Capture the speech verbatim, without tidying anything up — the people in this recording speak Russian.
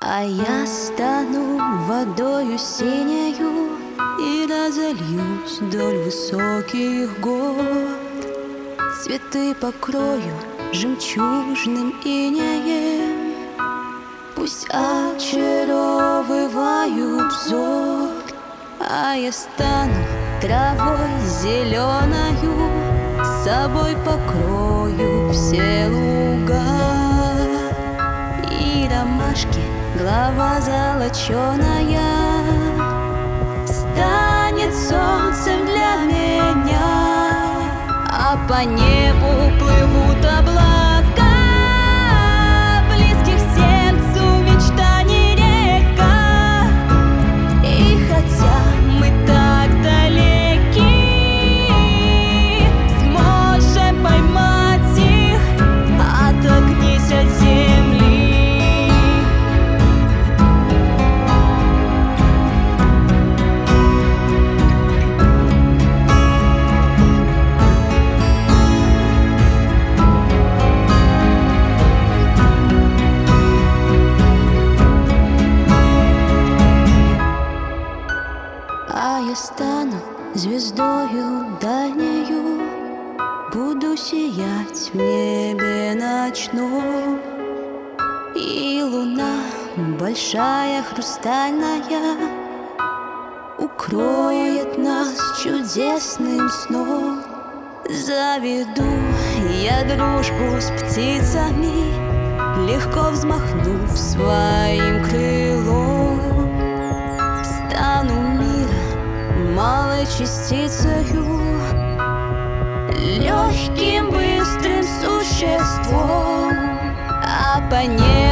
А я стану водою синею и разольюсь вдоль высоких гор. Цветы покрою жемчужным инеем, пусть очаровывают взор. А я стану травой зеленою, с собой покрою все луга. И ромашки глава золоченая станет солнцем для меня, а по небу плывут облака, близких сердцу мечтаний река. И хотя мы так далеки, сможем поймать их, оттолкнись от земли. А я стану звездою дальнею, буду сиять в небе ночном. И луна, большая хрустальная, укроет нас чудесным сном. Заведу я дружбу с птицами, легко взмахнув своим крылом. Стану мира малой частицею, легким быстрым существом, а по небу